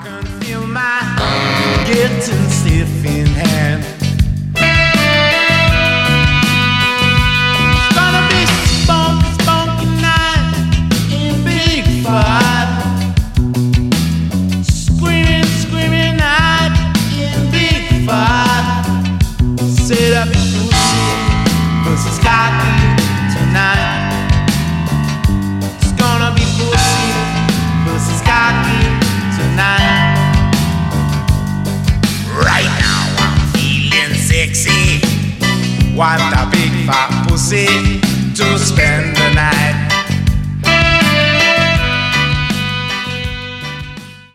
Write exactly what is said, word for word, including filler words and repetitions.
can feel my getting stiff in hand. It's gonna be spunky, spunky night in Big Five. Screaming, screaming night in Big Five. Say that pussy versus cocky tonight. It's gonna be pussy versus cocky tonight. Right now I'm feeling sexy. Want a big fat pussy to spend the night.